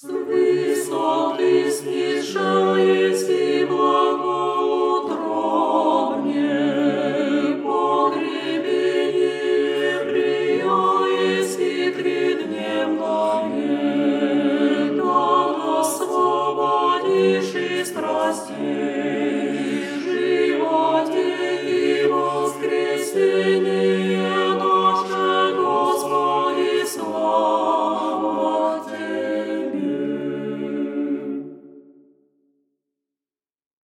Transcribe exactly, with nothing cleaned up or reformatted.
высот ты снижаясь и благоутробней, погребение прияясь и тридневное, да освободишь из страстей.